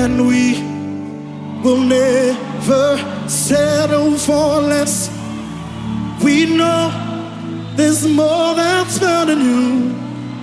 and we will never settle for less. We know there's more that's found in you,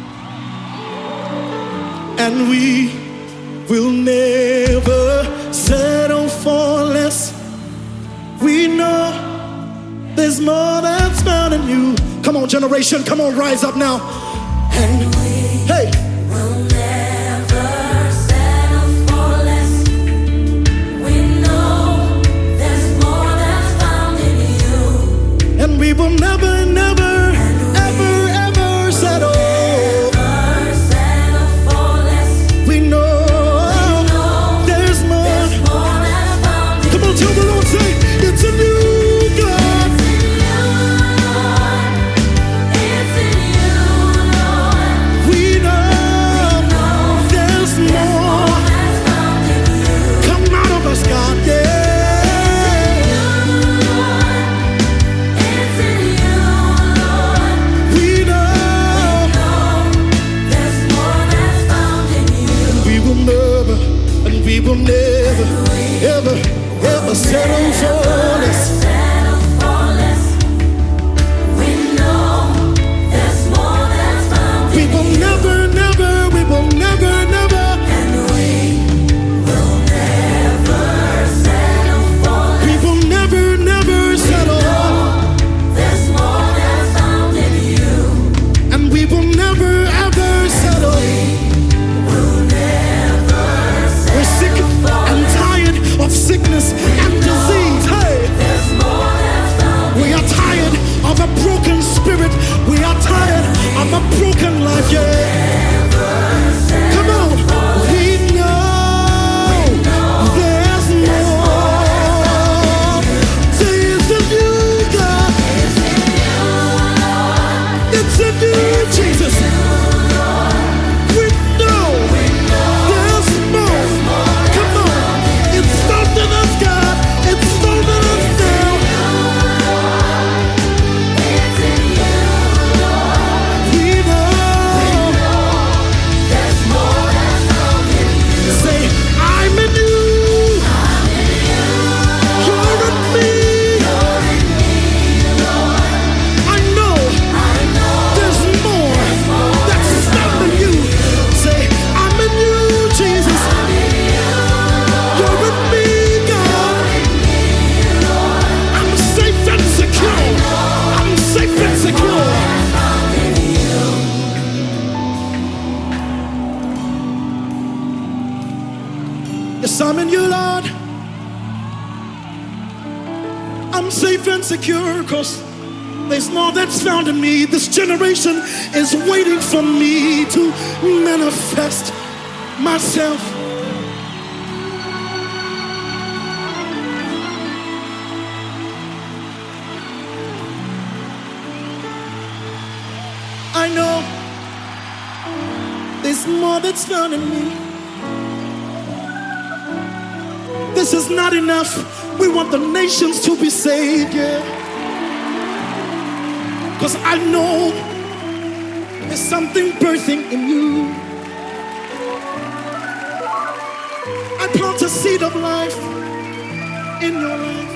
and we will never settle for less. We know there's more that's found in you. Come on, generation, come on, rise up now. And we will never settle for less. We know there's more that's found in you, and we will never, never, ever, ever settle. For less. We know there's more that's found in you. Come on, tell the Lord, say it's a new. We will never, ever, ever settle for less. We know there's more that's found in you. We will never, never, we will never, never. And we will never settle for less. We will never, never settle. There's more that's found in you. And we will never, ever settle. Of sickness and disease. Hey, we are tired of a broken spirit. We are tired of a broken life. Yeah, come on. We know there's more. Say it's a new God. It's a new Jesus. We know there's more. Come on. It's found in us, God. It's found in us now. It's in you, Lord. We know there's more that's found in you. Say, I'm in you. I'm in you. You're in me. You're in me, Lord. I know there's more that's found in you. Say, I'm in you, Jesus. I'm in you. You're with me, God. I'm safe and secure. I'm safe and secure. Yes, I'm in you, Lord. I'm safe and secure because there's more that's found in me. This generation is waiting for me to manifest myself. I know there's more that's found in me. This is not enough. We want the nations to be saved, yeah. Because I know there's something birthing in you. I plant a seed of life in your life.